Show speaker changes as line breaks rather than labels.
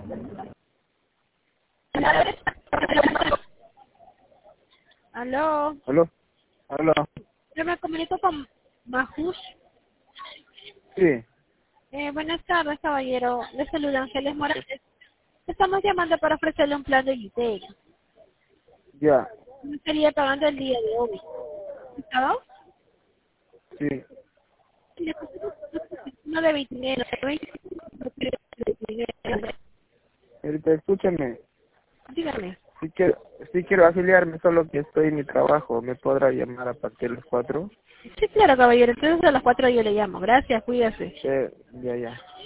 Aló,
¿Aló? ¿Aló?
yo me comunico con Majush.
Sí,
Buenas tardes, caballero. Le saluda Ángeles Morales. Estamos llamando para ofrecerle un plan de Gitec.
ya,
Me estaría pagando el día de hoy. ¿Estaba?
sí.
No de 29.
Ahorita escúchame.
Dígame.
Sí quiero afiliarme, solo que estoy en mi trabajo. ¿Me podrá llamar a partir de las 4?
Sí, claro, caballero. Entonces a las 4 yo le llamo. Gracias, cuídase.
Ya, ya.